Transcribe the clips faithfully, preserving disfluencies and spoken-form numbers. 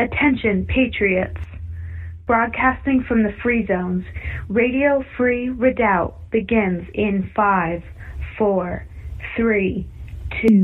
Attention, patriots. Broadcasting from the Free Zones, Radio Free Redoubt begins in five, four, three, two.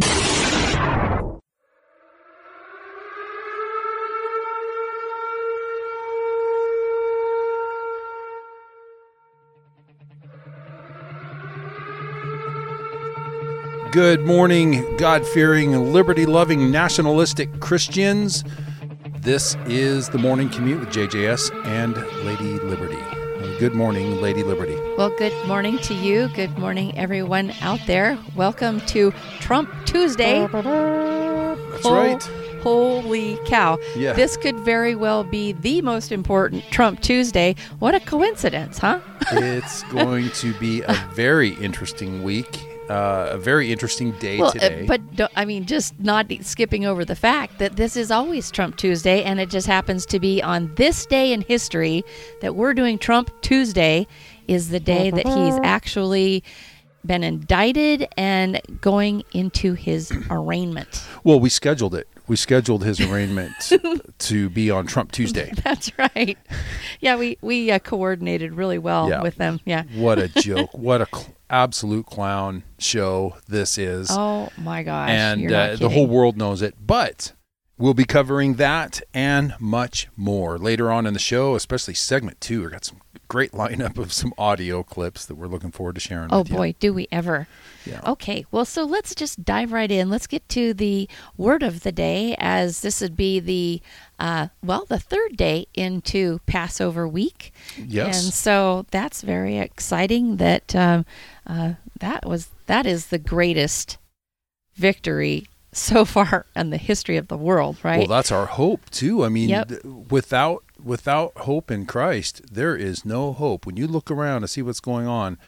Good morning, God-fearing, liberty-loving, nationalistic Christians. This is the Morning Commute with J J S and Lady Liberty. Good morning, Lady Liberty. Well, good morning to you. Good morning, everyone out there. Welcome to Trump Tuesday. That's Hol- right. Holy cow. Yeah. This could very well be the most important Trump Tuesday. What a coincidence, huh? It's going to be a very interesting week. Uh, a very interesting day well, today. Uh, but, don't, I mean, just not skipping over the fact that this is always Trump Tuesday, and it just happens to be on this day in history that we're doing Trump Tuesday is the day that he's actually been indicted and going into his arraignment. Well, we scheduled it. We scheduled his arraignment to be on Trump Tuesday. That's right. Yeah, we, we uh, coordinated really well Yeah. with them. Yeah. What a joke. What a cl- absolute clown show this is. Oh, my gosh. and You're not uh, the kidding. whole world knows it. But we'll be covering that and much more later on in the show, especially segment two. We've got some great lineup of some audio clips that we're looking forward to sharing Oh, with you. boy, do we ever. Yeah. Okay, well, so let's just dive right in. Let's get to the word of the day, as this would be the, uh, well, the third day into Passover week. Yes. And so that's very exciting that um, uh, that was that is the greatest victory so far in the history of the world, right? Well, that's our hope, too. I mean, Yep. th- without without hope in Christ, there is no hope. When you look around and see what's going on,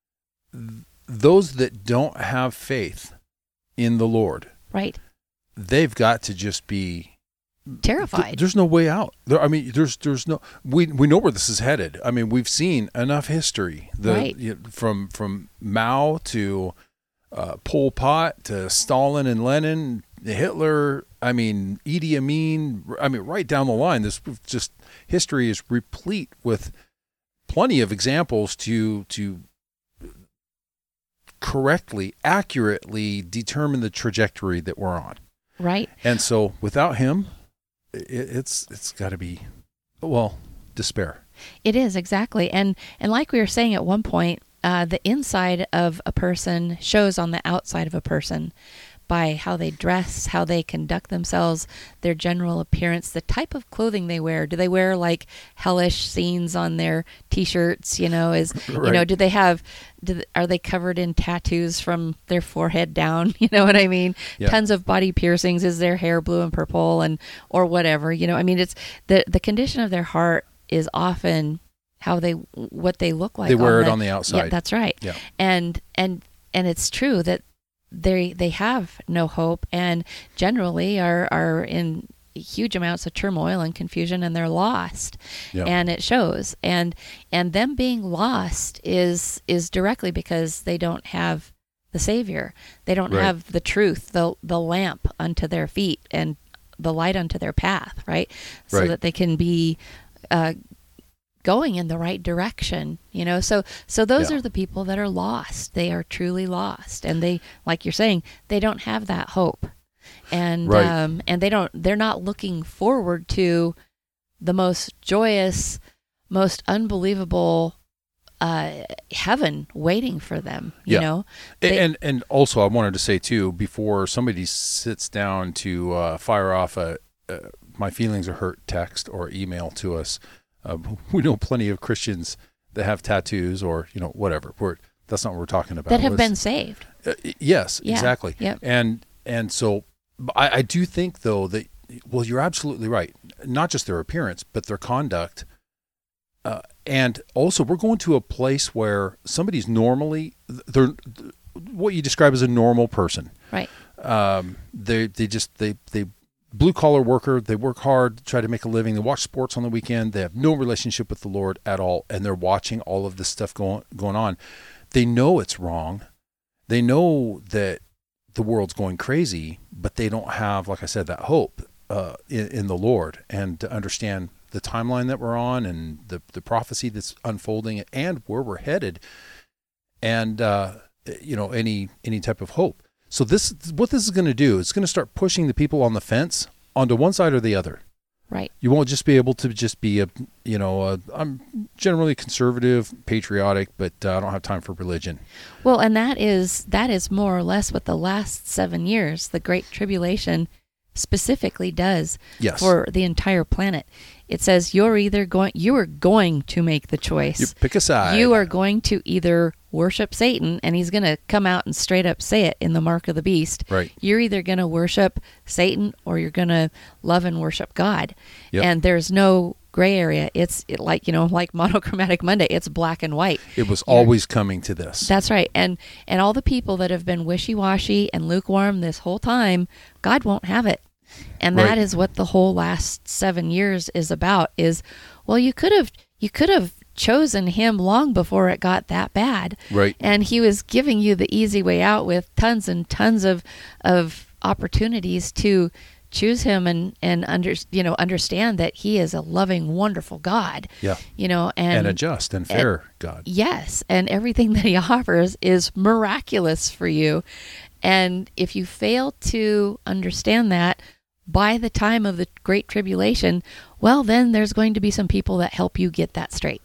th- those that don't have faith in the Lord, right. they've got to just be Terrified. Th- there's no way out. There, I mean, there's there's no. We we know where this is headed. I mean, we've seen enough history. The Right. you know, from from Mao to uh, Pol Pot to Stalin and Lenin, Hitler. I mean, Idi Amin. I mean, right down the line. This just history is replete with plenty of examples to to correctly, accurately determine the trajectory that we're on. Right. And so, without him, it, it's it's got to be, well, despair. It is, exactly. And and like we were saying at one point, uh, the inside of a person shows on the outside of a person by how they dress, how they conduct themselves, their general appearance, the type of clothing they wear. Do they wear like hellish scenes on their T-shirts? You know, is Right. you know, do they have? Do, th- are they covered in tattoos from their forehead down? You know what I mean? Yeah. Tons of body piercings. Is their hair blue and purple and or whatever? You know, I mean, it's the the condition of their heart is often how they what they look like. They wear on it the, on the outside. Yeah, that's right. Yeah. And and and it's true that they they have no hope and generally are are in huge amounts of turmoil and confusion, and they're lost. Yeah. And it shows. And and them being lost is is directly because they don't have the Savior. They don't Right. have the truth, the the lamp unto their feet and the light unto their path, right? So Right. that they can be uh, going in the right direction, you know. So so those Yeah. are the people that are lost. They are truly lost, and they, like you're saying, they don't have that hope, and Right. um, and they don't. They're not looking forward to the most joyous, most unbelievable uh, heaven waiting for them. You Yeah. know, A- They- and and also, I wanted to say too, before somebody sits down to uh, fire off a, a "my feelings are hurt" text or email to us, uh, we know plenty of Christians that have tattoos or you know whatever. We're, that's not what we're talking about. that have Let's- been saved. Uh, yes, Yeah, exactly. yep. And and so I, I do think though that well, you're absolutely right. Not just their appearance, but their conduct. Uh, and also, we're going to a place where somebody's normally they're what you describe as a normal person. Right. Um, they they just they they blue collar worker. They work hard, try to make a living. They watch sports on the weekend. They have no relationship with the Lord at all, and they're watching all of this stuff going going on. They know it's wrong. They know that the world's going crazy, but they don't have, like I said, that hope. uh, in, in the Lord, and to understand the timeline that we're on, and the the prophecy that's unfolding, and where we're headed, and uh, you know, any any type of hope. So this, what this is going to do, it's going to start pushing the people on the fence onto one side or the other. Right. You won't just be able to just be a, you know, a, I'm generally conservative, patriotic, but uh, I don't have time for religion. Well, and that is that is more or less what the last seven years, the Great Tribulation, specifically does Yes. for the entire planet. It says you're either going, you are going to make the choice. You pick a side. You are going to either worship Satan, and he's going to come out and straight up say it in the mark of the beast. Right. You're either going to worship Satan or you're going to love and worship God. Yep. And there's no gray area. It's it, like, you know, like Monochromatic Monday. It's black and white. It was always coming to this. That's right. And and all the people that have been wishy-washy and lukewarm this whole time, God won't have it. And that Right. is what the whole last seven years is about, is, well, you could have you could have chosen him long before it got that bad. Right. And he was giving you the easy way out with tons and tons of of opportunities to choose him and and under, you know, understand that he is a loving, wonderful God. Yeah. You know, and And a just and fair God. Yes, and everything that he offers is miraculous for you. And if you fail to understand that by the time of the Great Tribulation, well, then there's going to be some people that help you get that straight.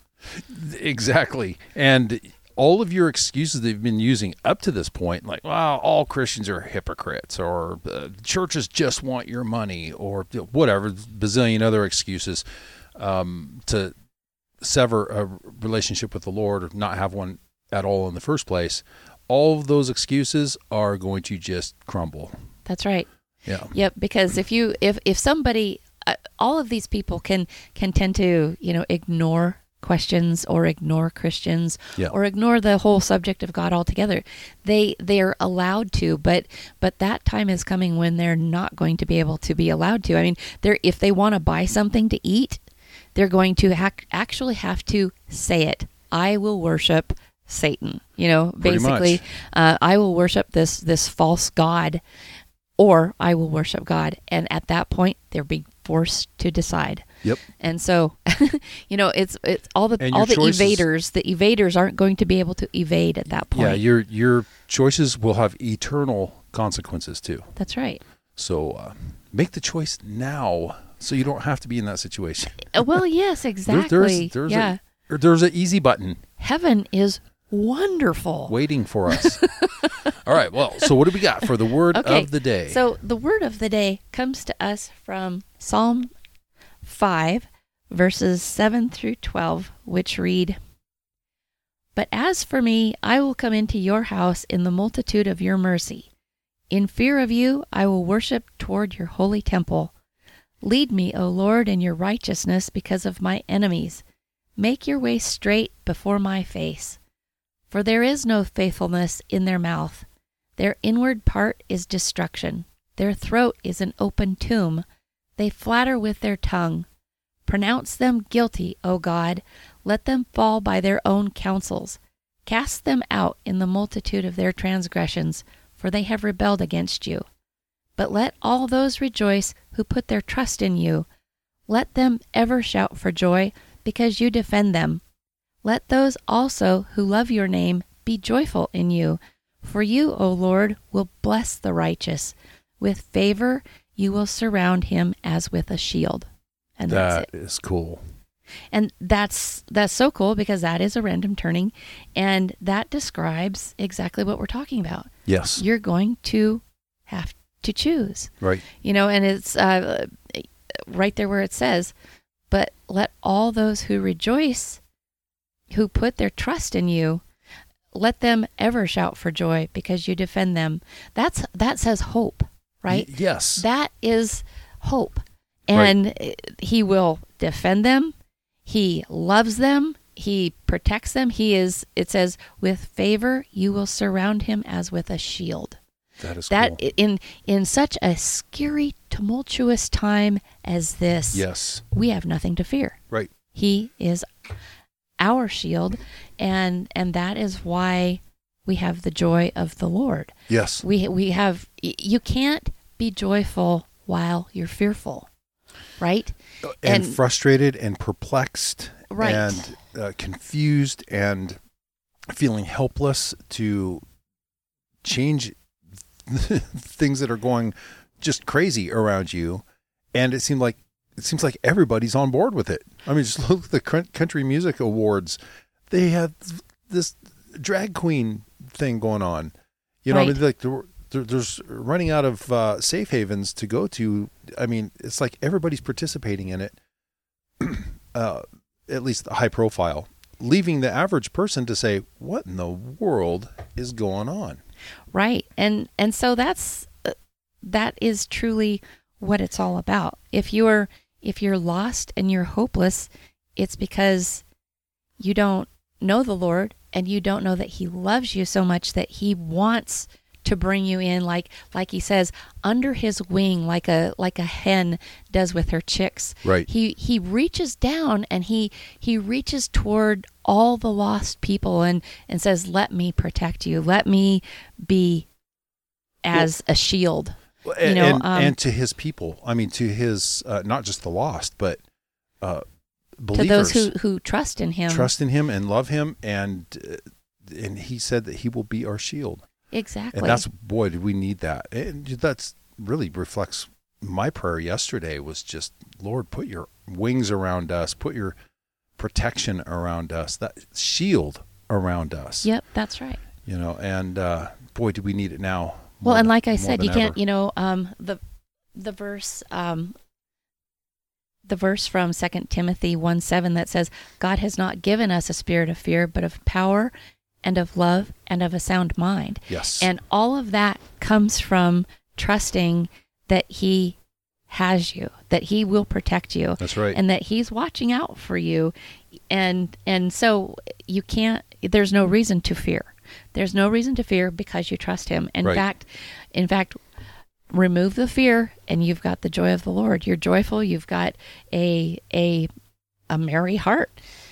Exactly. And all of your excuses that you've been using up to this point, like, well, all Christians are hypocrites, or uh, churches just want your money, or whatever, bazillion other excuses um, to sever a relationship with the Lord or not have one at all in the first place, all of those excuses are going to just crumble. That's right. Yeah. Yep, because if you if if somebody uh, all of these people can can tend to, you know, ignore questions or ignore Christians Yeah. or ignore the whole subject of God altogether. They they're allowed to, but but that time is coming when they're not going to be able to be allowed to. I mean, they're if they want to buy something to eat, they're going to ha- actually have to say it. I will worship Satan. You know, Pretty basically, uh, I will worship this this false god, or I will worship God. And at that point, they're being forced to decide. Yep. And so, you know, it's it's all the And all your the choices- evaders. The evaders aren't going to be able to evade at that point. Yeah, your your choices will have eternal consequences too. That's right. So uh, make the choice now, so you don't have to be in that situation. Uh, Well, yes, There- exactly. there's there's yeah, a there's an easy button heaven is wonderful. waiting for us. All right. Well, so what do we got for the word Okay, of the day? So the word of the day comes to us from Psalm five, verses seven through twelve, which read, "But as for me, I will come into your house in the multitude of your mercy. In fear of you, I will worship toward your holy temple. Lead me, O Lord, in your righteousness because of my enemies. Make your way straight before my face. For there is no faithfulness in their mouth. Their inward part is destruction. Their throat is an open tomb. They flatter with their tongue. Pronounce them guilty, O God. Let them fall by their own counsels. Cast them out in the multitude of their transgressions, for they have rebelled against you. But let all those rejoice who put their trust in you. Let them ever shout for joy, because you defend them. Let those also who love your name be joyful in you. For you, O Lord, will bless the righteous. With favor you will surround him as with a shield." And that's That it. is cool. And that's that's so cool, because that is a random turning, and that describes exactly what we're talking about. Yes. You're going to have to choose. Right. You know, and it's uh, right there where it says, "But let all those who rejoice, who put their trust in you, let them ever shout for joy because you defend them." That's that says hope, right? Y- yes. That is hope. And he will defend them. He loves them. He protects them. He is, it says, with favor you will surround him as with a shield. that is That cool. in in such a scary, tumultuous time as this, Yes. we have nothing to fear. Right. He is our shield, and and that is why we have the joy of the Lord. Yes. We we have y- you can't be joyful while you're fearful, right? And, And- frustrated and perplexed Right. and uh, confused and feeling helpless to change things that are going just crazy around you. And it seemed like it seems like everybody's on board with it. I mean, just look at the Cr- Country Music Awards. They had this drag queen thing going on. You know, I Right. mean, like there, there, there's running out of uh, safe havens to go to. I mean, it's like everybody's participating in it. uh, at least high profile, leaving the average person to say, "What in the world is going on?" Right. And and so that's uh, that is truly what it's all about. If you're if you're lost and you're hopeless, it's because you don't know the Lord and you don't know that he loves you so much that he wants to bring you in, like like he says, under his wing, like a like a hen does with her chicks. Right. He he reaches down and he he reaches toward all the lost people and and says, "Let me protect you. Let me be as a shield." And, You know, and, um, and to his people, I mean, to his uh, not just the lost, but uh, To believers those who who trust in him. trust in him and love him, and uh, and he said that he will be our shield. Exactly. And that's, boy, did we need that. And that's really reflects my prayer yesterday was just, Lord, put your wings around us, put your protection around us, that shield around us. Yep, that's right. You know, and uh, boy, do we need it now. Well, more and than- like I more said, than you can't, ever. you know, um, the the verse, um, the verse from Second Timothy one seven that says, "God has not given us a spirit of fear, but of power, and of love, and of a sound mind." Yes. And all of that comes from trusting that He has you, that He will protect you, That's right. and that He's watching out for you, and and so you can't. There's no reason to fear. There's no reason to fear because you trust Him. In Right. fact, in fact, remove the fear, and you've got the joy of the Lord. You're joyful. You've got a a a merry heart.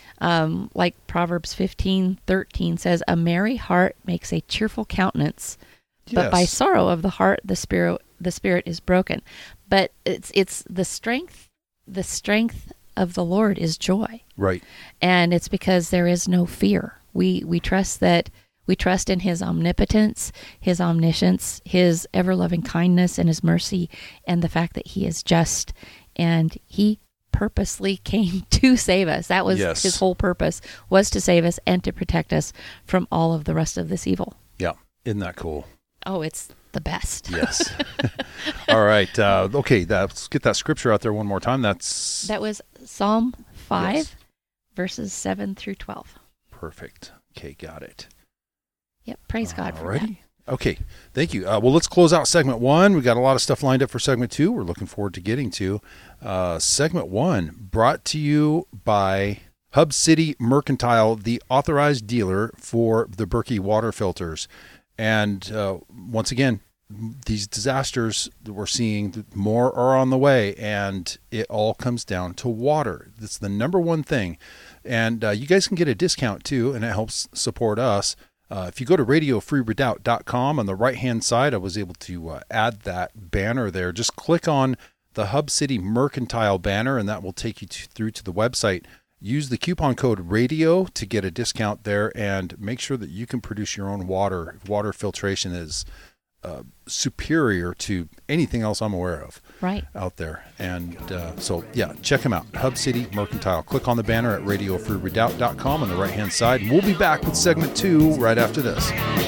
Um, like Proverbs fifteen thirteen says, "A merry heart makes a cheerful countenance, but by Yes. sorrow of the heart the spirit the spirit is broken." But it's it's the strength the strength of the Lord is joy, Right. and it's because there is no fear. We we trust that we trust in His omnipotence, His omniscience, His ever loving kindness, and His mercy, and the fact that He is just, and He purposely came to save us. That was Yes. His whole purpose, was to save us and to protect us from all of the rest of this evil. Yeah. Isn't that cool? Oh, it's the best. Yes. All right. Uh, okay. That, let's get that scripture out there one more time. That's That was Psalm five, Yes. verses seven through twelve. perfect. Okay. Got it. Yep. Praise God for that. Alrighty. Okay. Thank you. Uh, well, let's close out segment one. We got a lot of stuff lined up for segment two. We're looking forward to getting to uh, segment one, brought to you by Hub City Mercantile, the authorized dealer for the Berkey water filters. And uh, once again, these disasters that we're seeing, more are on the way, and it all comes down to water. That's the number one thing. And uh, you guys can get a discount too, and it helps support us. Uh, if you go to radio free redoubt dot com, on the right-hand side, I was able to uh, add that banner there. Just click on the Hub City Mercantile banner, and that will take you to, through to the website. Use the coupon code RADIO to get a discount there, and make sure that you can produce your own water. Water filtration is uh, superior to anything else I'm aware of Right. out there. And uh, so, yeah, check them out. Hub City Mercantile. Click on the banner at radio free redoubt dot com on the right-hand side. And we'll be back with segment two right after this.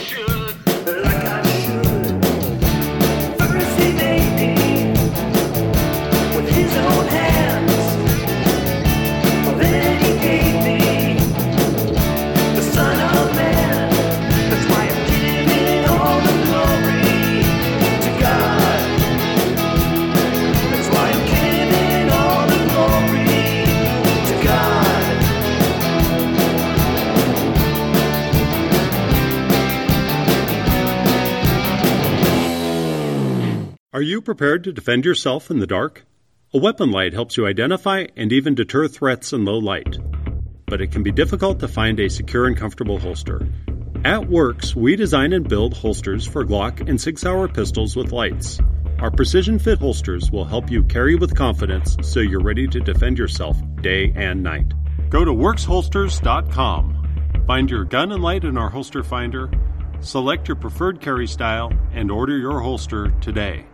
Are you prepared to defend yourself in the dark? A weapon light helps you identify and even deter threats in low light. But it can be difficult to find a secure and comfortable holster. At Works, we design and build holsters for Glock and Sig Sauer pistols with lights. Our precision fit holsters will help you carry with confidence so you're ready to defend yourself day and night. Go to works holsters dot com. Find your gun and light in our holster finder, select your preferred carry style, and order your holster today.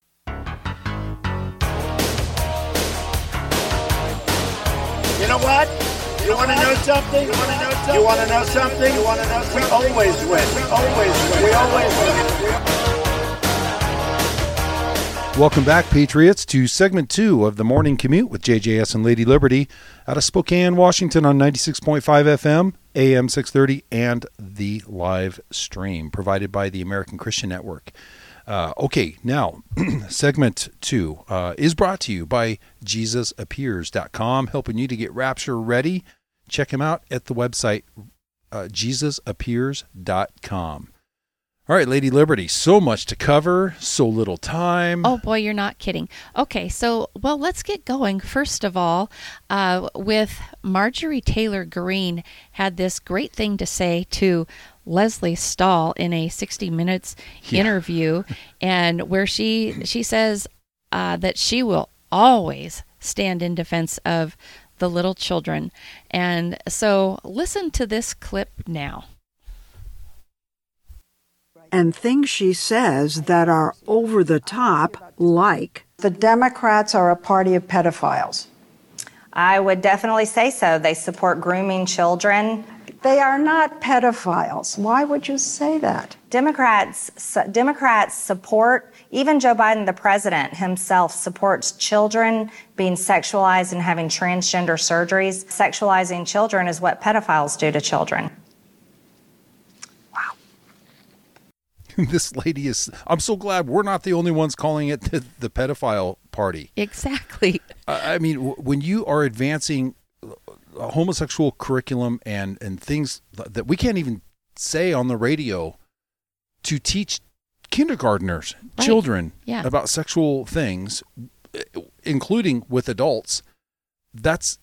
You know what? You want to know something? You want to know something? You want to know something? You want to know something? We always win. We always win. We always win. Welcome back, Patriots, to segment two of the Morning Commute with J J S and Lady Liberty out of Spokane, Washington on ninety-six point five F M, A M six thirty, and the live stream provided by the American Christian Network. Uh, okay, now, segment two uh, is brought to you by Jesus Appears dot com, helping you to get rapture ready. Check him out at the website, uh, Jesus Appears dot com. All right, Lady Liberty, so much to cover, so little time. Oh, boy, you're not kidding. Okay, so, well, let's get going. First of all, uh, with Marjorie Taylor Greene had this great thing to say to Leslie Stahl in a sixty minutes yeah. interview, and where she she says uh, that she will always stand in defense of the little children. And so listen to this clip now. And things she says that are over the top, like, the Democrats are a party of pedophiles. I would definitely say so. They support grooming children. They are not pedophiles. Why would you say that? Democrats, Democrats support, even Joe Biden, the president himself, supports children being sexualized and having transgender surgeries. Sexualizing children is what pedophiles do to children. This lady is, I'm so glad we're not the only ones calling it the, the pedophile party. Exactly. I mean, when you are advancing a homosexual curriculum and, and things that we can't even say on the radio to teach kindergartners, right. children, yeah. about sexual things, including with adults, that's...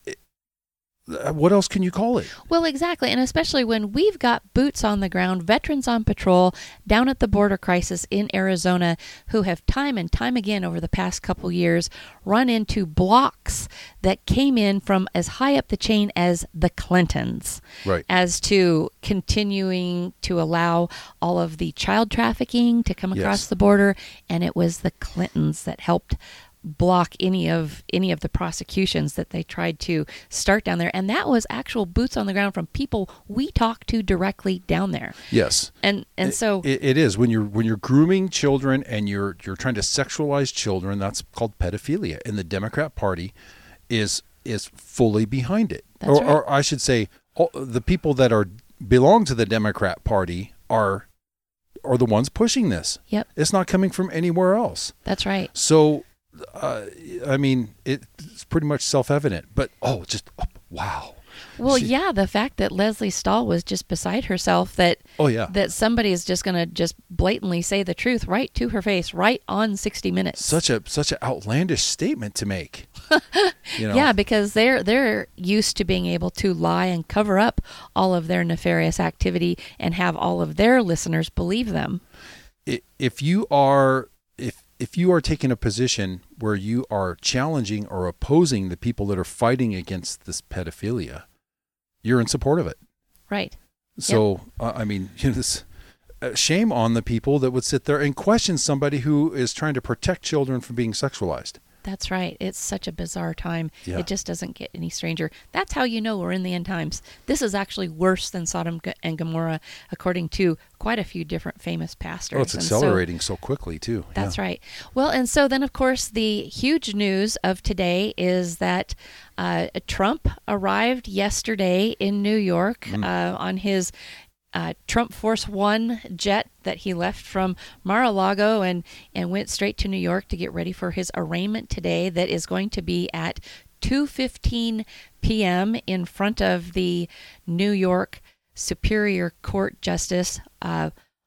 what else can you call it? Well, exactly. And especially when we've got boots on the ground, veterans on patrol down at the border crisis in Arizona who have time and time again over the past couple years run into blocks that came in from as high up the chain as the Clintons. Right. As to continuing to allow all of the child trafficking to come across yes. the border. And it was the Clintons that helped block any of any of the prosecutions that they tried to start down there, and that was actual boots on the ground from people we talked to directly down there. Yes, and and it, so it, it is when you're when you're grooming children and you're you're trying to sexualize children. That's called pedophilia, and the Democrat Party is is fully behind it. That's or, right. or I should say, all, the people that are belong to the Democrat Party are are the ones pushing this. Yep, it's not coming from anywhere else. That's right. So. Uh, I mean, it's pretty much self-evident, but oh, just oh, wow. Well, she, yeah, the fact that Leslie Stahl was just beside herself, that oh yeah, that somebody is just going to just blatantly say the truth right to her face, right on sixty minutes. Such a such an outlandish statement to make. You know? Yeah, because they're they're used to being able to lie and cover up all of their nefarious activity and have all of their listeners believe them. If you are if If you are taking a position where you are challenging or opposing the people that are fighting against this pedophilia, you're in support of it. Right. So, yep. uh, I mean, you know, this, uh, shame on the people that would sit there and question somebody who is trying to protect children from being sexualized. That's right. It's such a bizarre time. Yeah. It just doesn't get any stranger. That's how you know we're in the end times. This is actually worse than Sodom and Gomorrah, according to quite a few different famous pastors. Oh, it's accelerating so, so quickly, too. That's yeah. right. Well, and so then, of course, the huge news of today is that uh, Trump arrived yesterday in New York mm. uh, on his Uh, Trump Force One jet that he left from Mar-a-Lago and, and went straight to New York to get ready for his arraignment today that is going to be at two fifteen p.m. in front of the New York Superior Court Justice uh,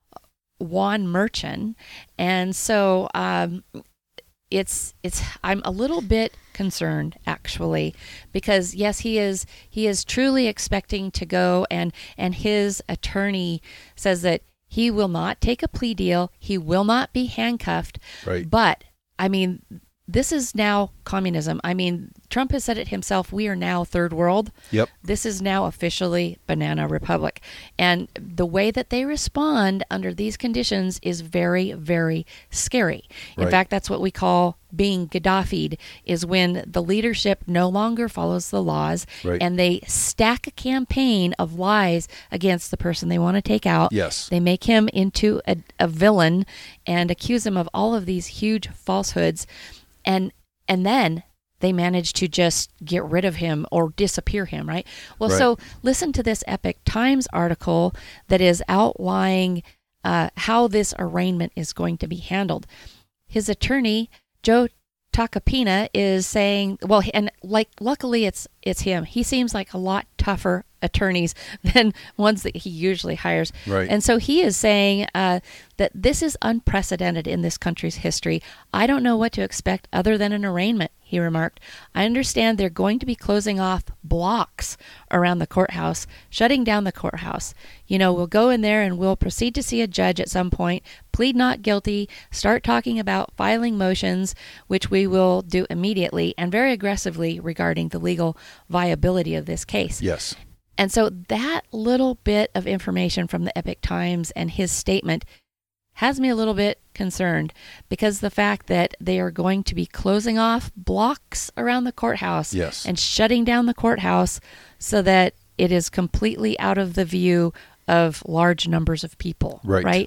Juan Merchan. And so um, it's it's I'm a little bit concerned, actually, because yes, he is he is truly expecting to go, and and his attorney says that he will not take a plea deal, he will not be handcuffed, right. but I mean, this is now communism. I mean, Trump has said it himself. We are now third world. Yep. This is now officially Banana Republic. And the way that they respond under these conditions is very, very scary. In Right. fact, that's what we call being Gaddafi'd, is when the leadership no longer follows the laws Right. and they stack a campaign of lies against the person they want to take out. Yes. They make him into a, a villain and accuse him of all of these huge falsehoods. And and then they manage to just get rid of him or disappear him, right? Well, Right. so listen to this Epoch Times article that is outlining uh, how this arraignment is going to be handled. His attorney, Joe Tacopina, is saying, well, and like luckily it's it's him. He seems like a lot tougher attorneys than ones that he usually hires. Right. And so he is saying uh, that this is unprecedented in this country's history. I don't know what to expect other than an arraignment, he remarked. I understand they're going to be closing off blocks around the courthouse, shutting down the courthouse. You know, we'll go in there and we'll proceed to see a judge at some point, plead not guilty, start talking about filing motions, which we will do immediately and very aggressively regarding the legal viability of this case. Yes. And so that little bit of information from the Epoch Times and his statement has me a little bit concerned, because the fact that they are going to be closing off blocks around the courthouse Yes. and shutting down the courthouse so that it is completely out of the view of large numbers of people. Right. Right.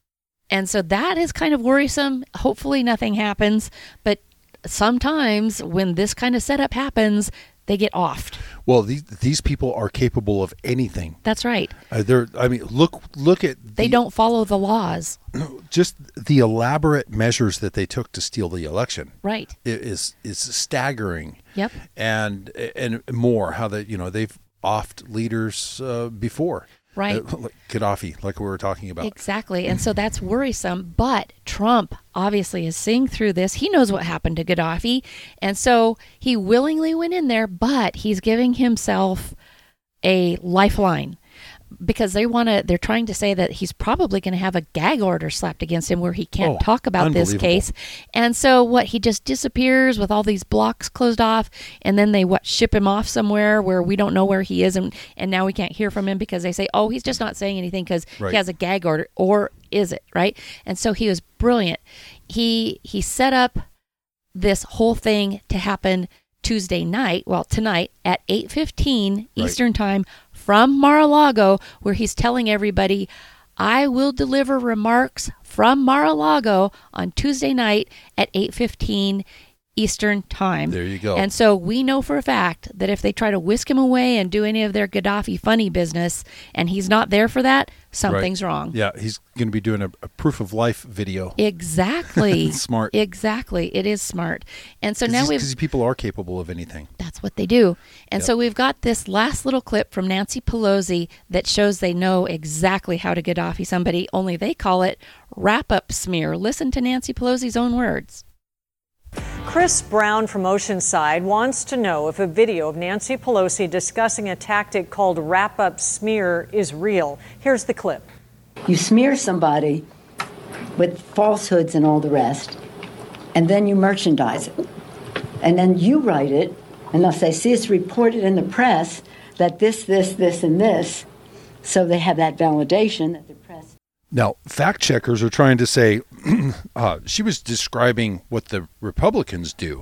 And so that is kind of worrisome. Hopefully nothing happens, but sometimes when this kind of setup happens, they get offed. Well, these these people are capable of anything. That's right. Uh, they're. I mean, look look at the, They don't follow the laws. just the elaborate measures that they took to steal the election. Right. It is is staggering. Yep. And and more how they you know they've offed leaders uh, before. Right. Uh, like Gaddafi, like we were talking about. Exactly. And so that's worrisome. But Trump obviously is seeing through this. He knows what happened to Gaddafi. And so he willingly went in there, but he's giving himself a lifeline, because they want to, they're trying to say that he's probably going to have a gag order slapped against him where he can't Oh, talk about this unbelievable. case. And so what, he just disappears with all these blocks closed off, and then they what ship him off somewhere where we don't know where he is, and, and now we can't hear from him because they say, oh, he's just not saying anything because Right. he has a gag order. Or is it, right? And so he was brilliant. He he set up this whole thing to happen Tuesday night, well, tonight at eight fifteen Right. Eastern Time from Mar-a-Lago, where he's telling everybody, I will deliver remarks from Mar-a-Lago on Tuesday night at eight fifteen Eastern Time. There you go. And so we know for a fact that if they try to whisk him away and do any of their Gaddafi funny business, and he's not there for that, something's wrong. Yeah, he's going to be doing a, a proof of life video. Exactly. Smart. Exactly. It is smart. And so now Because we've these people are capable of anything. That's what they do. And Yep. so we've got this last little clip from Nancy Pelosi that shows they know exactly how to Gaddafi somebody, only they call it wrap-up smear. Listen to Nancy Pelosi's own words. Chris Brown from Oceanside wants to know if a video of Nancy Pelosi discussing a tactic called wrap-up smear is real. Here's the clip. You smear somebody with falsehoods and all the rest, and then you merchandise it. And then you write it, and they'll say, see, it's reported in the press that this, this, this, and this. So they have that validation that the press... Now, fact checkers are trying to say uh, she was describing what the Republicans do.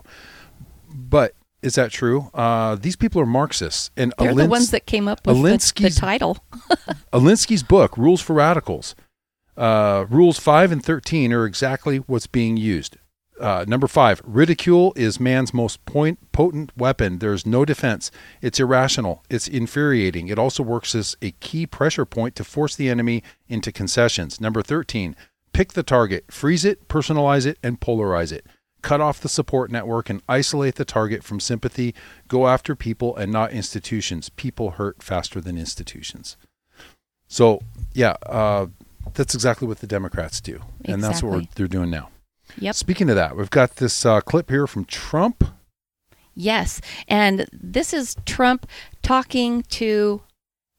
But is that true? Uh, these people are Marxists. And They're the Alins- ones that came up with the, the Alinsky's- title. Alinsky's book, Rules for Radicals. Uh, rules five and thirteen are exactly what's being used. Uh, number five, ridicule is man's most point, potent weapon. There's no defense. It's irrational. It's infuriating. It also works as a key pressure point to force the enemy into concessions. Number thirteen, pick the target, freeze it, personalize it, and polarize it. Cut off the support network and isolate the target from sympathy. Go after people and not institutions. People hurt faster than institutions. So, yeah, uh, that's exactly what the Democrats do. And that's what we're, Exactly. they're doing now. Yep. Speaking of that, we've got this uh, clip here from Trump. Yes. And this is Trump talking to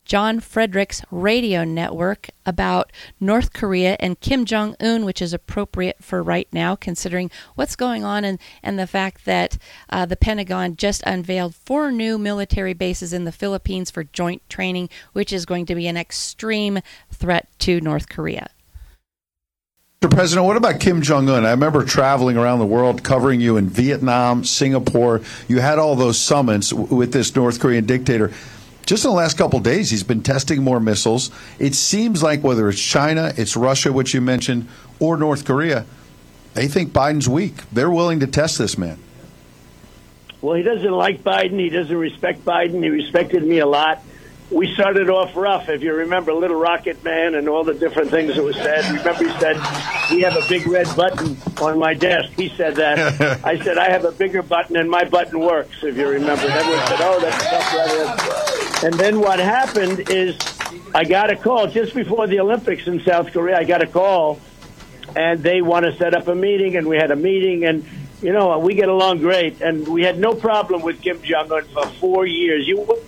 John Frederick's radio network about North Korea and Kim Jong-un, which is appropriate for right now, considering what's going on and, and the fact that uh, the Pentagon just unveiled four new military bases in the Philippines for joint training, which is going to be an extreme threat to North Korea. Mister President, what about Kim Jong-un? I remember traveling around the world covering you in Vietnam, Singapore. You had all those summits with this North Korean dictator. Just in the last couple of days, he's been testing more missiles. It seems like whether it's China, it's Russia, which you mentioned, or North Korea, they think Biden's weak. They're willing to test this man. Well, he doesn't like Biden. He doesn't respect Biden. He respected me a lot. We started off rough, if you remember Little Rocket Man and all the different things that were said. Remember he said, we have a big red button on my desk. He said that. I said, I have a bigger button and my button works, if you remember. And everyone said, oh, that's tough. Right. And then what happened is I got a call just before the Olympics in South Korea. I got a call, and they want to set up a meeting, and we had a meeting, and you know, we get along great, and we had no problem with Kim Jong-un for four years. You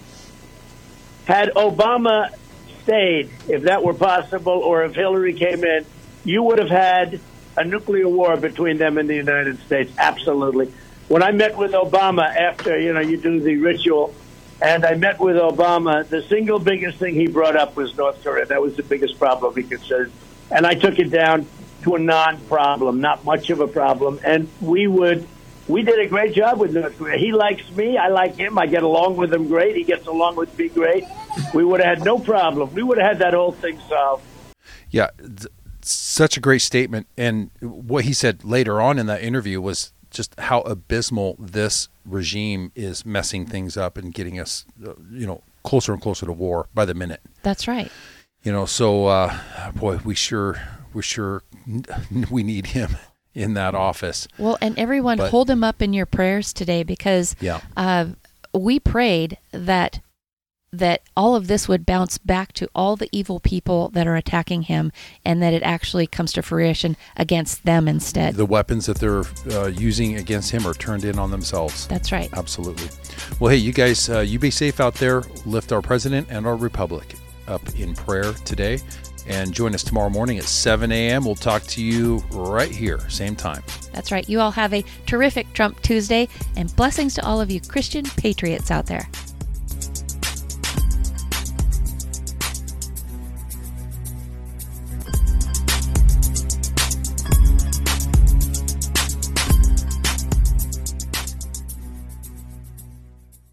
had Obama stayed, if that were possible, or if Hillary came in, you would have had a nuclear war between them and the United States. Absolutely. When I met with Obama after, you know, you do the ritual, and I met with Obama, the single biggest thing he brought up was North Korea. That was the biggest problem he considered. And I took it down to a non-problem, not much of a problem. And we would... We did a great job with North Korea. He likes me. I like him. I get along with him great. He gets along with me great. We would have had no problem. We would have had that whole thing solved. Yeah, th- such a great statement. And what he said later on in that interview was just how abysmal this regime is messing things up and getting us, uh, you know, closer and closer to war by the minute. That's right. You know, so, uh, boy, we sure, we sure, we need him in that office. Well, and everyone but, hold him up in your prayers today, because yeah. uh, we prayed that that all of this would bounce back to all the evil people that are attacking him, and that it actually comes to fruition against them instead. The weapons that they're uh, using against him are turned in on themselves. That's right. Absolutely. Well, hey, you guys, uh, you be safe out there. Lift our president and our republic up in prayer today. And join us tomorrow morning at seven a.m. We'll talk to you right here, same time. That's right. You all have a terrific Trump Tuesday, and blessings to all of you Christian patriots out there.